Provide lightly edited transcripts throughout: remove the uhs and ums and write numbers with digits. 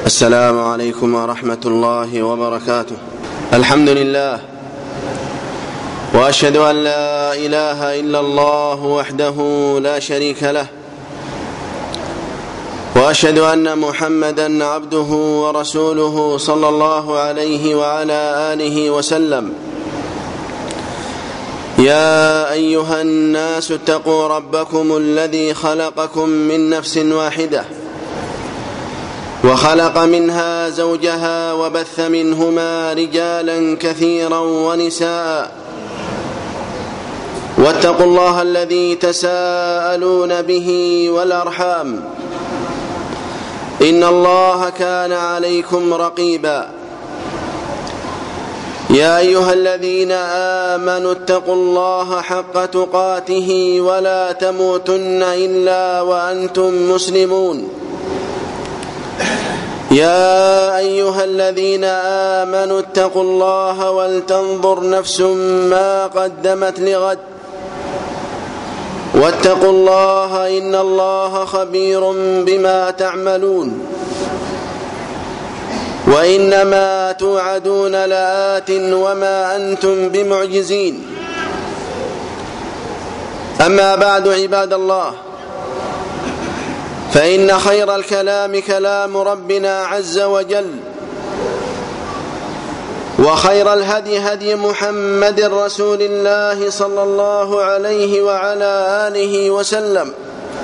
السلام عليكم ورحمة الله وبركاته. الحمد لله، وأشهد أن لا إله إلا الله وحده لا شريك له، وأشهد أن محمدًا عبده ورسوله صلى الله عليه وعلى آله وسلم. يا أيها الناس اتقوا ربكم الذي خلقكم من نفس واحدة، وخلق منها زوجها، وبث منهما رجالا كثيرا ونساء، واتقوا الله الذي تساءلون به والأرحام، إن الله كان عليكم رقيبا. يا أيها الذين آمنوا اتقوا الله حق تقاته ولا تموتن إلا وأنتم مسلمون. يا أيها الذين آمنوا اتقوا الله ولتنظر نفس ما قدمت لغد، واتقوا الله إن الله خبير بما تعملون. وإنما توعدون لآت وما أنتم بمعجزين. أما بعد، عباد الله، فإن خير الكلام كلام ربنا عز وجل، وخير الهدي هدي محمد رسول الله صلى الله عليه وعلى آله وسلم،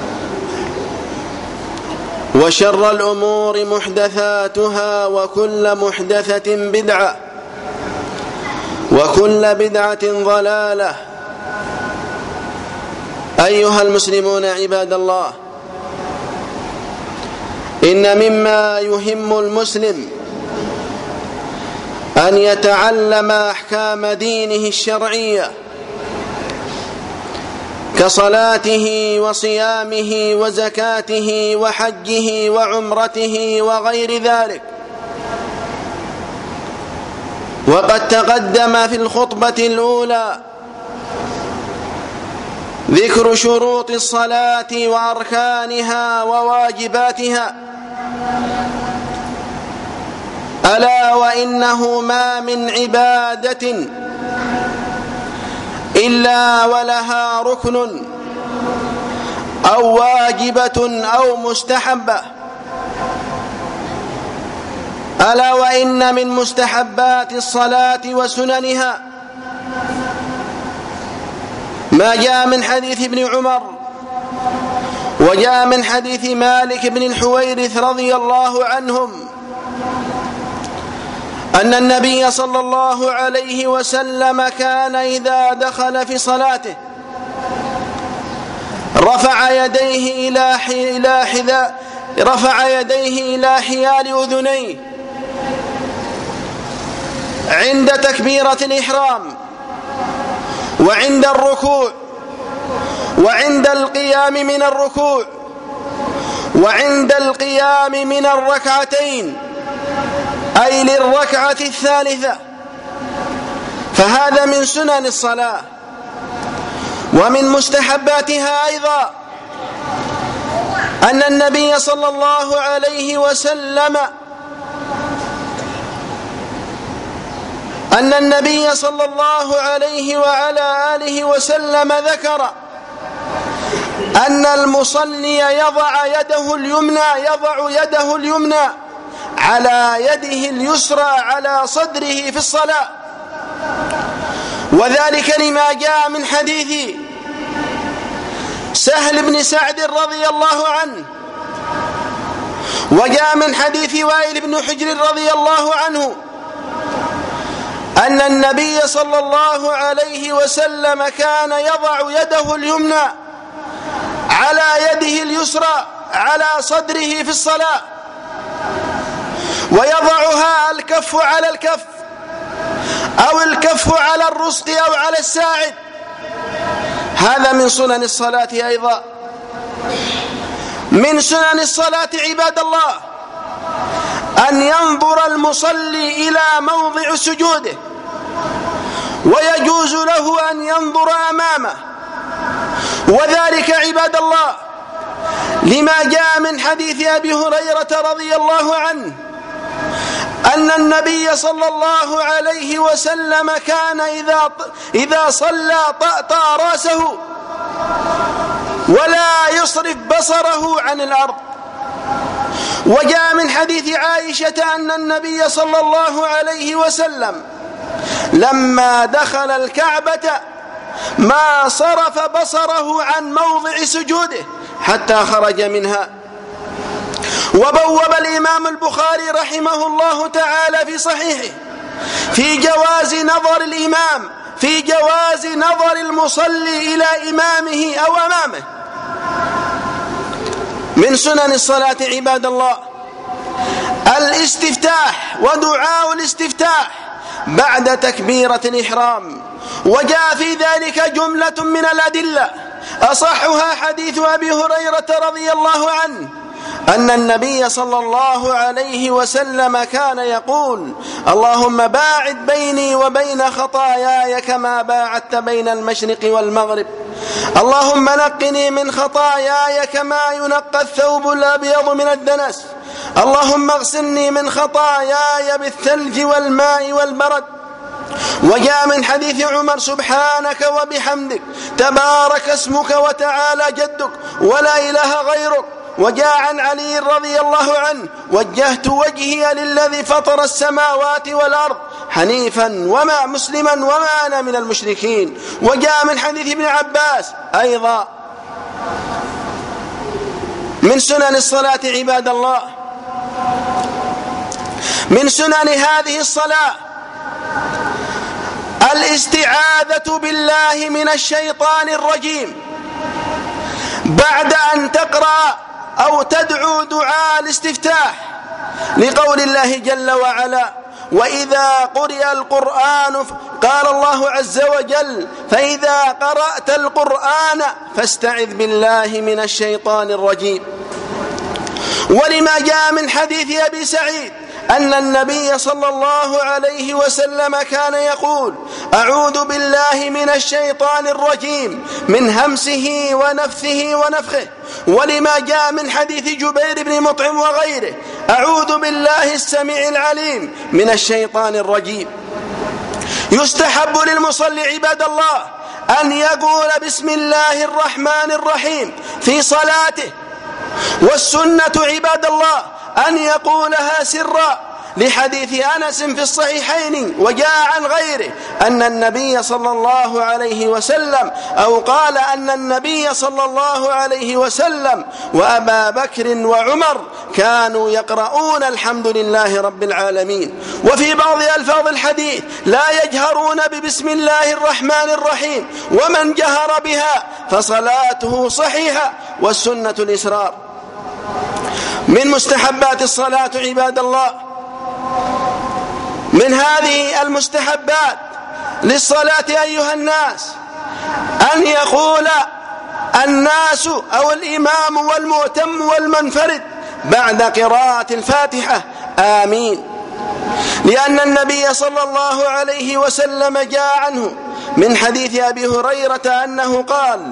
وشر الأمور محدثاتها، وكل محدثة بدعة، وكل بدعة ضلالة. أيها المسلمون عباد الله، إن مما يهم المسلم أن يتعلم أحكام دينه الشرعية كصلاته وصيامه وزكاته وحجه وعمرته وغير ذلك. وقد تقدم في الخطبة الأولى ذكر شروط الصلاة وأركانها وواجباتها، ألا وإنه ما من عبادة إلا ولها ركن أو واجبة أو مستحبة. ألا وإن من مستحبات الصلاة وسننها ما جاء من حديث ابن عمر، وجاء من حديث مالك بن الحويرث رضي الله عنهم أن النبي صلى الله عليه وسلم كان إذا دخل في صلاته رفع يديه إلى حيال أذنيه عند تكبيرة الإحرام، وعند الركوع، وعند القيام من الركوع، وعند القيام من الركعتين، أي للركعة الثالثة. فهذا من سنن الصلاة. ومن مستحباتها أيضا أن النبي صلى الله عليه وعلى آله وسلم ذكر أن المصلي يضع يده اليمنى على يده اليسرى على صدره في الصلاة، وذلك لما جاء من حديث سهل بن سعد رضي الله عنه، وجاء من حديث وائل بن حجر رضي الله عنه أن النبي صلى الله عليه وسلم كان يضع يده اليمنى على يده اليسرى على صدره في الصلاة، ويضعها الكف على الكف، أو الكف على الرسغ أو على الساعد. هذا من سنن الصلاة أيضا. من سنن الصلاة عباد الله أن ينظر المصلي إلى موضع سجوده، ويجوز له أن ينظر أمامه، وذلك عباد الله لما جاء من حديث أبي هريرة رضي الله عنه أن النبي صلى الله عليه وسلم كان إذا صلى طأطأ رأسه ولا يصرف بصره عن الأرض. وجاء من حديث عائشة أن النبي صلى الله عليه وسلم لما دخل الكعبة ما صرف بصره عن موضع سجوده حتى خرج منها. وبوب الإمام البخاري رحمه الله تعالى في صحيحه في جواز نظر المصلي إلى إمامه أو أمامه. من سنن الصلاة عباد الله الاستفتاح ودعاء الاستفتاح بعد تكبيرة الإحرام، وجاء في ذلك جملة من الأدلة أصحها حديث أبي هريرة رضي الله عنه أن النبي صلى الله عليه وسلم كان يقول: اللهم باعد بيني وبين خطاياي كما باعدت بين المشرق والمغرب، اللهم نقني من خطاياي كما ينقى الثوب الأبيض من الدنس، اللهم اغسلني من خطاياي بالثلج والماء والبرد. وجاء من حديث عمر: سبحانك وبحمدك تبارك اسمك وتعالى جدك ولا إله غيرك. وجاء عن علي رضي الله عنه: وجهت وجهي للذي فطر السماوات والأرض حنيفا وما مسلما وما أنا من المشركين. وجاء من حديث ابن عباس أيضا. من سنن الصلاة عباد الله، من سنن هذه الصلاة الاستعاذة بالله من الشيطان الرجيم بعد أن تقرأ أو تدعو دعاء الاستفتاح، لقول الله جل وعلا: وإذا قرئ القرآن قال الله عز وجل: فإذا قرأت القرآن فاستعذ بالله من الشيطان الرجيم. ولما جاء من حديث أبي سعيد أن النبي صلى الله عليه وسلم كان يقول: أعوذ بالله من الشيطان الرجيم من همسه ونفثه ونفخه. ولما جاء من حديث جبير بن مطعم وغيره: أعوذ بالله السميع العليم من الشيطان الرجيم. يستحب للمصلي عباد الله أن يقول بسم الله الرحمن الرحيم في صلاته، والسنة عباد الله أن يقولها سرا، لحديث أنس في الصحيحين وجاء عن غيره أن النبي صلى الله عليه وسلم أو قال أن النبي صلى الله عليه وسلم وأبا بكر وعمر كانوا يقرؤون الحمد لله رب العالمين. وفي بعض ألفاظ الحديث: لا يجهرون ببسم الله الرحمن الرحيم، ومن جهر بها فصلاته صحيحة، والسنة الإسرار. من مستحبات الصلاة عباد الله، من هذه المستحبات للصلاة أيها الناس أن يقول الناس أو الإمام والمؤتم والمنفرد بعد قراءة الفاتحة: آمين، لأن النبي صلى الله عليه وسلم جاء عنه من حديث أبي هريرة أنه قال: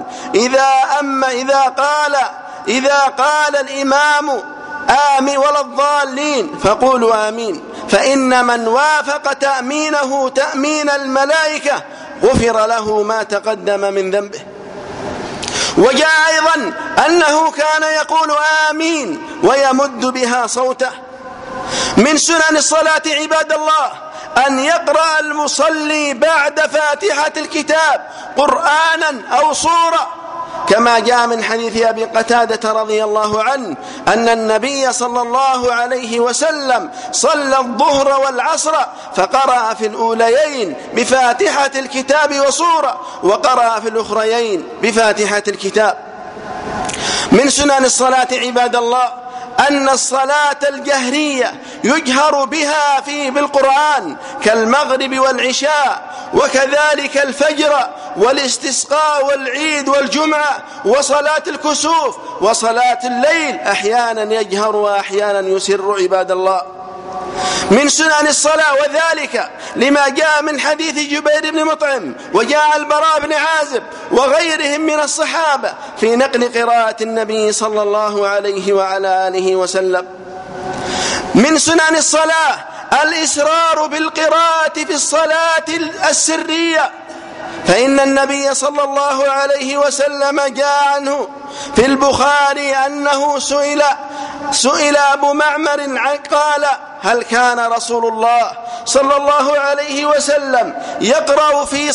إذا قال الإمام آمين ولا الضالين فقولوا آمين، فإن من وافق تأمينه تأمين الملائكة غفر له ما تقدم من ذنبه. وجاء أيضا أنه كان يقول آمين ويمد بها صوته. من سنن الصلاة عباد الله أن يقرأ المصلي بعد فاتحة الكتاب قرآنا أو سورة، كما جاء من حديث أبي قتادة رضي الله عنه أن النبي صلى الله عليه وسلم صلى الظهر والعصر فقرأ في الأوليين بفاتحة الكتاب وسورة، وقرأ في الأخريين بفاتحة الكتاب. من سنن الصلاة عباد الله أن الصلاة الجهرية يجهر بها بالقرآن كالمغرب والعشاء، وكذلك الفجر والاستسقاء والعيد والجمعة وصلاة الكسوف وصلاة الليل، أحيانا يجهر وأحيانا يسر عباد الله. من سنن الصلاة، وذلك لما جاء من حديث جبير بن مطعم وجاء البراء بن عازب وغيرهم من الصحابة في نقل قراءة النبي صلى الله عليه وعلى آله وسلم. من سنن الصلاة الإسرار بالقراءة في الصلاة السرية، فإن النبي صلى الله عليه وسلم جاء عنه في البخاري أنه سئل أبو معمر قال: هل كان رسول الله صلى الله عليه وسلم يقرأ في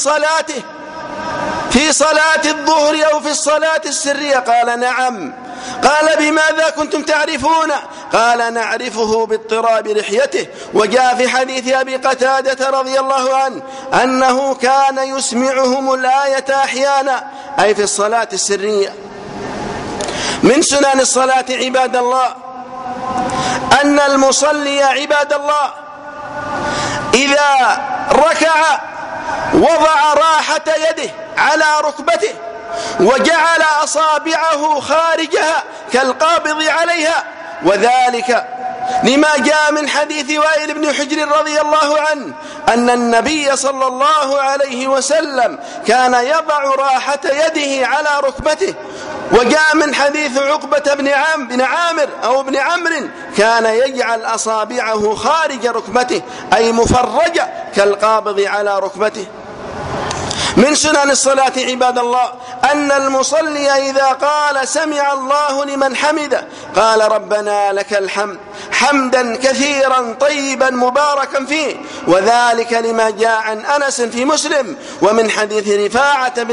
صلاة الظهر أو في الصلاة السرية؟ قال: نعم. قال: بماذا كنتم تعرفون؟ قال: نعرفه باضطراب لحيته. وجاء في حديث أبي قتادة رضي الله عنه أنه كان يسمعهم الآية أحيانا، أي في الصلاة السرية. من سنن الصلاة عباد الله أن المصلي عباد الله إذا ركع وضع راحة يده على ركبته وجعل أصابعه خارجها كالقابض عليها، وذلك لما جاء من حديث وائل بن حجر رضي الله عنه أن النبي صلى الله عليه وسلم كان يضع راحة يده على ركبته. وجاء من حديث عقبة بن عامر أو بن عمرو كان يجعل أصابعه خارج ركبته، أي مفرجة كالقابض على ركبته. من سنن الصلاة عباد الله أن المصلي إذا قال سمع الله لمن حمده قال: ربنا لك الحمد حمدا كثيرا طيبا مباركا فيه، وذلك لما جاء عن أنس في مسلم ومن حديث رفاعة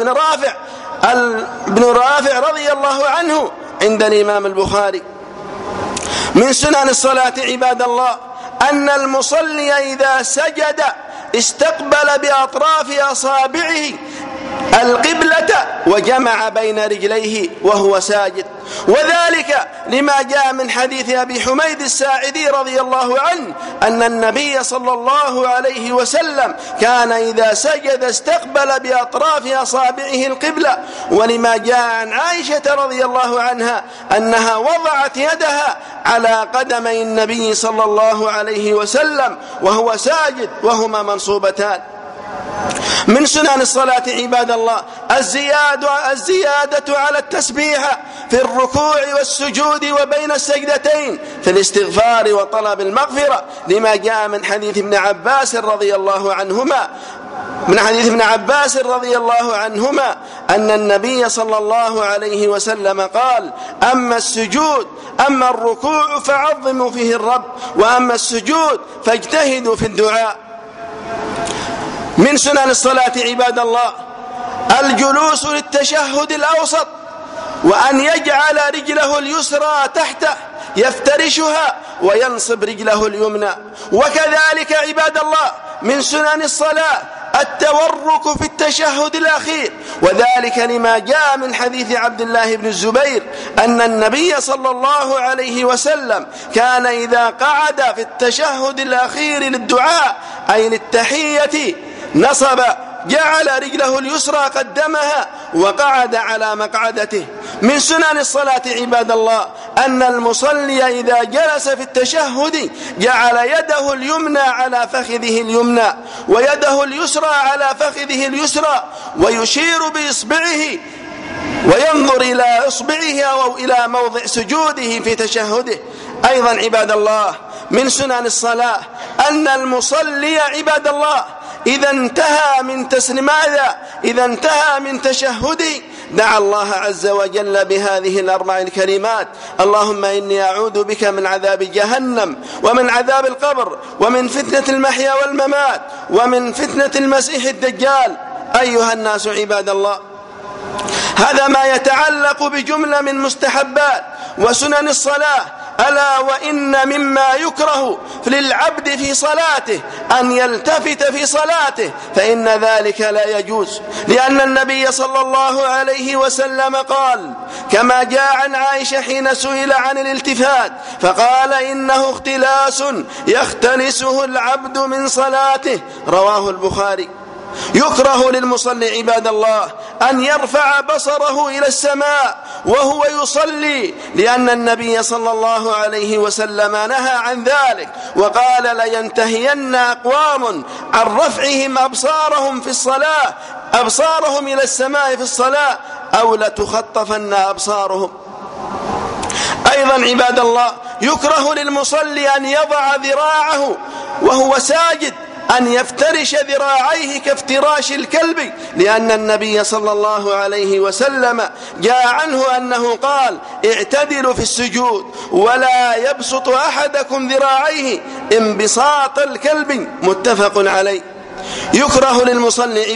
بن رافع رضي الله عنه عند الإمام البخاري. من سنن الصلاة عباد الله أن المصلي إذا سجد استقبل بأطراف أصابعه القبلة وجمع بين رجليه وهو ساجد، وذلك لما جاء من حديث أبي حميد الساعدي رضي الله عنه أن النبي صلى الله عليه وسلم كان إذا سجد استقبل بأطراف أصابعه القبلة، ولما جاء عن عائشة رضي الله عنها أنها وضعت يدها على قدمي النبي صلى الله عليه وسلم وهو ساجد وهما منصوبتان. من سنن الصلاة عباد الله الزيادة على التسبيح في الركوع والسجود وبين السجدتين في الاستغفار وطلب المغفرة، لما جاء من حديث ابن عباس رضي الله عنهما أن النبي صلى الله عليه وسلم قال: أما الركوع فعظموا فيه الرب، وأما السجود فاجتهدوا في الدعاء. من سنن الصلاة عباد الله الجلوس للتشهد الأوسط، وأن يجعل رجله اليسرى تحته يفترشها وينصب رجله اليمنى. وكذلك عباد الله من سنن الصلاة التورك في التشهد الأخير، وذلك لما جاء من حديث عبد الله بن الزبير أن النبي صلى الله عليه وسلم كان إذا قعد في التشهد الأخير للدعاء أي للتحية نصب جعل رجله اليسرى قدمها وقعد على مقعدته. من سنن الصلاة عباد الله أن المصلي إذا جلس في التشهد جعل يده اليمنى على فخذه اليمنى ويده اليسرى على فخذه اليسرى، ويشير بإصبعه وينظر إلى إصبعه أو إلى موضع سجوده في تشهده. أيضا عباد الله من سنن الصلاة أن المصلي عباد الله إذا انتهى من تشهده دعا الله عز وجل بهذه الأربع الكلمات: اللهم إني أعوذ بك من عذاب جهنم ومن عذاب القبر ومن فتنة المحيا والممات ومن فتنة المسيح الدجال. أيها الناس عباد الله، هذا ما يتعلق بجملة من مستحبات وسنن الصلاة. ألا وإن مما يكره للعبد في صلاته أن يلتفت في صلاته، فإن ذلك لا يجوز، لأن النبي صلى الله عليه وسلم قال كما جاء عن عائشة حين سئل عن الالتفات فقال: إنه اختلاس يختلسه العبد من صلاته، رواه البخاري. يكره للمصلي عباد الله أن يرفع بصره إلى السماء وهو يصلي، لأن النبي صلى الله عليه وسلم نهى عن ذلك وقال: لينتهين أقوام عن رفعهم أبصارهم إلى السماء في الصلاة أو لتخطفن أبصارهم. أيضا عباد الله يكره للمصلي أن يضع ذراعه وهو ساجد، أن يفترش ذراعيه كافتراش الكلب، لأن النبي صلى الله عليه وسلم جاء عنه أنه قال: اعتدلوا في السجود ولا يبسط أحدكم ذراعيه انبساط الكلب، متفق عليه. يكره للمصلي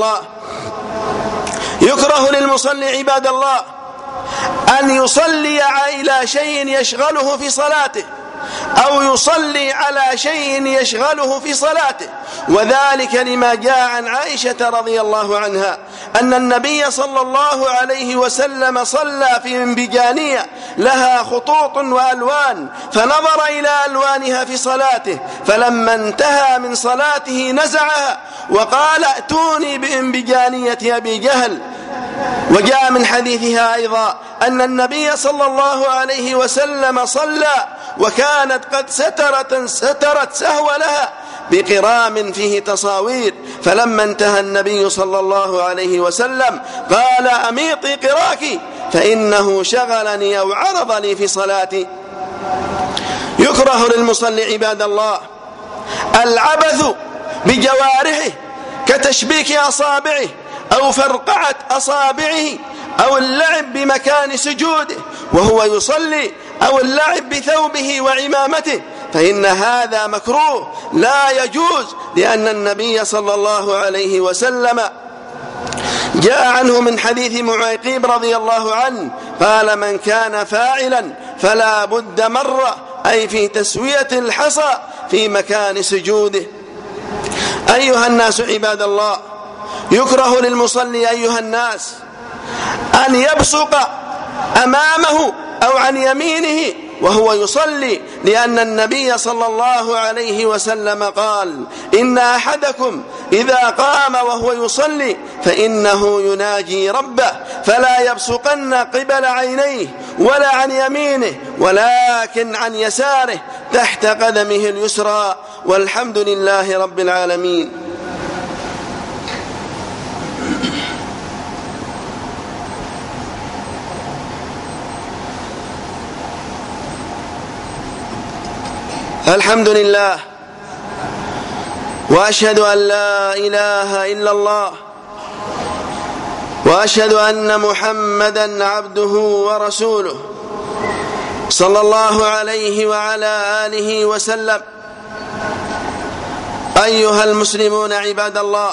عباد الله أن يصلي إلى شيء يشغله في صلاته، أو يصلي على شيء يشغله في صلاته، وذلك لما جاء عن عائشة رضي الله عنها أن النبي صلى الله عليه وسلم صلى في انبجانية لها خطوط وألوان، فنظر إلى ألوانها في صلاته، فلما انتهى من صلاته نزعها وقال: ائتوني بانبجانية أبي جهل. وجاء من حديثها أيضا أن النبي صلى الله عليه وسلم صلى وكانت قد سترت سهو لها بقرام فيه تصاوير، فلما انتهى النبي صلى الله عليه وسلم قال: أميطي قراك فإنه شغلني أو عرضني في صلاتي. يكره للمصلي عباد الله العبث بجوارحه كتشبيك أصابعه أو فرقعة أصابعه أو اللعب بمكان سجوده وهو يصلي أو اللعب بثوبه وعمامته، فإن هذا مكروه لا يجوز، لأن النبي صلى الله عليه وسلم جاء عنه من حديث معيقيب رضي الله عنه قال: من كان فاعلا فلا بد مرة، أي في تسوية الحصى في مكان سجوده. أيها الناس عباد الله، يكره للمصلي أيها الناس أن يبصق أمامه أو عن يمينه وهو يصلي، لأن النبي صلى الله عليه وسلم قال: إن أحدكم إذا قام وهو يصلي فإنه يناجي ربه، فلا يبصقن قبل عينيه ولا عن يمينه ولكن عن يساره تحت قدمه اليسرى، والحمد لله رب العالمين. الحمد لله، وأشهد أن لا إله إلا الله، وأشهد أن محمدا عبده ورسوله صلى الله عليه وعلى آله وسلم. أيها المسلمون عباد الله،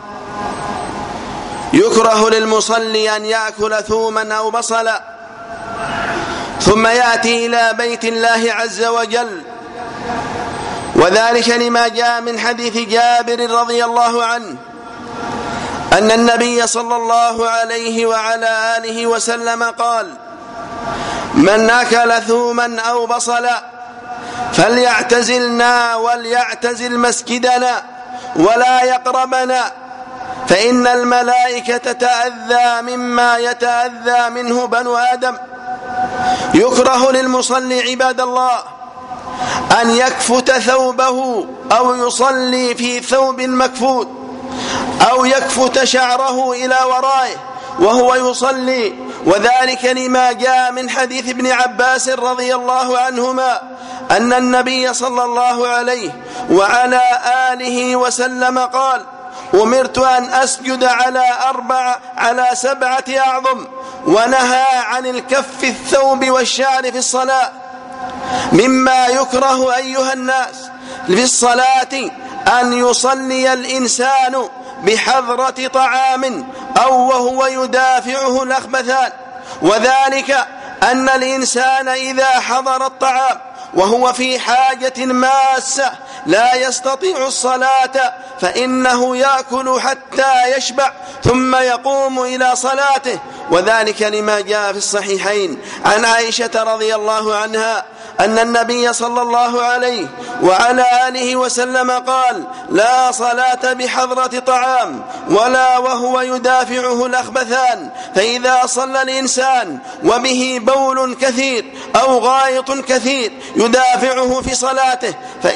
يكره للمصلي أن يأكل ثوما أو بصلا ثم يأتي إلى بيت الله عز وجل، وذلك لما جاء من حديث جابر رضي الله عنه أن النبي صلى الله عليه وعلى آله وسلم قال: من أكل ثوما أو بصلا فليعتزلنا وليعتزل مسجدنا ولا يقربنا، فإن الملائكة تتأذى مما يتأذى منه بنو آدم. يكره للمصلي عباد الله أن يكفت ثوبه أو يصلي في ثوب مكفوت، أو يكفت شعره إلى ورائه وهو يصلي، وذلك لما جاء من حديث ابن عباس رضي الله عنهما أن النبي صلى الله عليه وعلى آله وسلم قال: أمرت أن أسجد على 7 أعظم، ونهى عن الكف الثوب والشعر في الصلاة. مما يكره أيها الناس في الصلاة أن يصلي الإنسان بحضرة طعام أو وهو يدافعه الأخبثان، وذلك أن الإنسان إذا حضر الطعام وهو في حاجة ماسة لا يستطيع الصلاة فإنه يأكل حتى يشبع ثم يقوم إلى صلاته، وذلك لما جاء في الصحيحين عن عائشة رضي الله عنها أن النبي صلى الله عليه وعلى آله وسلم قال: لا صلاة بحضرة طعام ولا وهو يدافعه الأخبثان، فإذا صلى الإنسان وبه بول كثير أو غائط كثير يدافعه في صلاته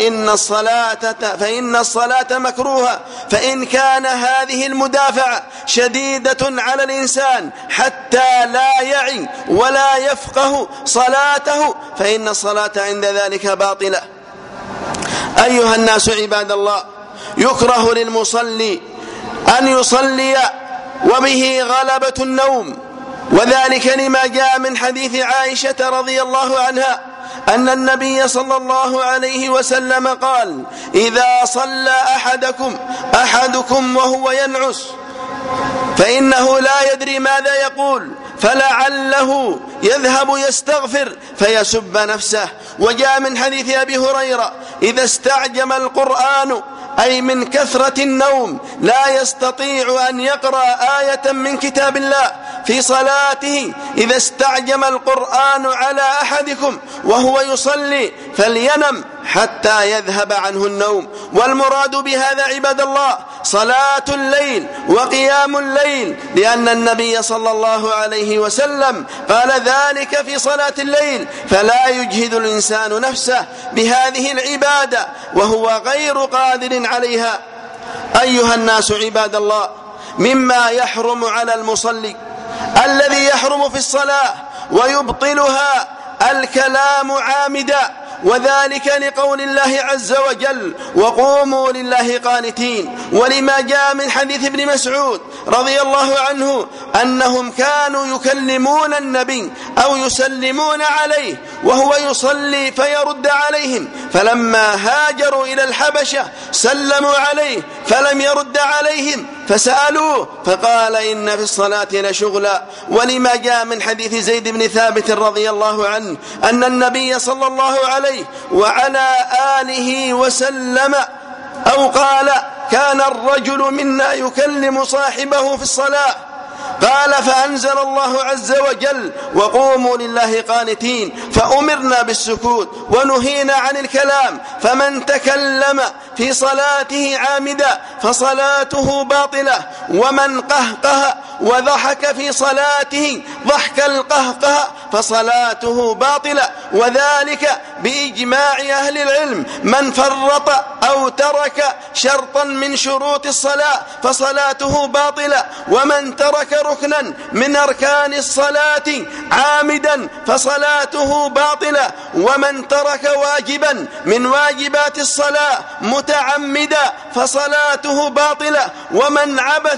فإن الصلاة مكروهة، فإن كان هذه المدافعة شديدة على الإنسان حتى لا يعي ولا يفقه صلاته فإن الصلاة عند ذلك باطلة. أيها الناس عباد الله، يكره للمصلي أن يصلي وبه غلبة النوم، وذلك لما جاء من حديث عائشة رضي الله عنها أن النبي صلى الله عليه وسلم قال: إذا صلى أحدكم وهو ينعس فإنه لا يدري ماذا يقول، فلعله يذهب يستغفر فيسب نفسه. وجاء من حديث أبي هريرة: إذا استعجم القرآن، أي من كثرة النوم لا يستطيع أن يقرأ آية من كتاب الله في صلاته، إذا استعجم القرآن على أحدكم وهو يصلي فلينم حتى يذهب عنه النوم. والمراد بهذا عباد الله صلاة الليل وقيام الليل، لأن النبي صلى الله عليه وسلم قال ذلك في صلاة الليل، فلا يجهد الإنسان نفسه بهذه العبادة وهو غير قادر عليها. أيها الناس عباد الله، مما يحرم على المصلي الذي يحرم في الصلاة ويبطلها الكلام عامدا، وذلك لقول الله عز وجل: وقوموا لله قانتين. ولما جاء من حديث ابن مسعود رضي الله عنه أنهم كانوا يكلمون النبي أو يسلمون عليه وهو يصلي فيرد عليهم، فلما هاجروا إلى الحبشة سلموا عليه فلم يرد عليهم فسألوه فقال: إن في الصلاة لشغلا. ولما جاء من حديث زيد بن ثابت رضي الله عنه أن النبي صلى الله عليه وعلى آله وسلم أو قال: كان الرجل منا يكلم صاحبه في الصلاة، قال: فأنزل الله عز وجل: وقوموا لله قانتين، فأمرنا بالسكوت ونهينا عن الكلام، فمن تكلم في صلاته عامدا فصلاته باطلة، ومن قهقه وضحك في صلاته ضحك القهقه فصلاته باطلة، وذلك بإجماع أهل العلم. من فرط أو ترك شرطا من شروط الصلاة فصلاته باطلة، ومن ترك ركنا من أركان الصلاة عامدا فصلاته باطلة، ومن ترك واجبا من واجبات الصلاة متعمدا فصلاته باطلة، ومن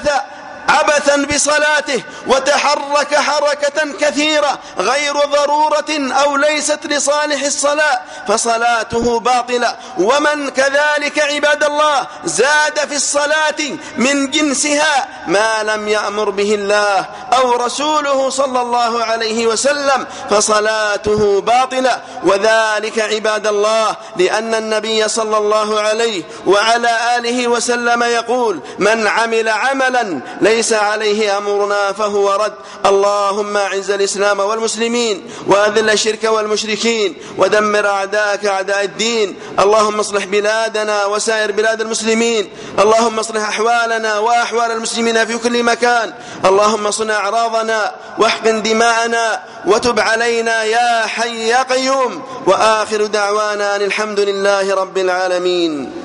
عبثا بصلاته وتحرك حركة كثيرة غير ضرورة أو ليست لصالح الصلاة فصلاته باطلة، ومن كذلك عباد الله زاد في الصلاة من جنسها ما لم يأمر به الله أو رسوله صلى الله عليه وسلم فصلاته باطلة. وذلك عباد الله لأن النبي صلى الله عليه وعلى آله وسلم يقول: من عمل عملا ليس عليه أمرنا فهو رد. اللهم أعز الإسلام والمسلمين وأذل الشرك والمشركين ودمر أعداءك أعداء الدين. اللهم اصلح بلادنا وسائر بلاد المسلمين. اللهم اصلح أحوالنا وأحوال المسلمين في كل مكان. اللهم صن أعراضنا واحقن دماءنا وتب علينا يا حي يا قيوم. وآخر دعوانا أن الحمد لله رب العالمين.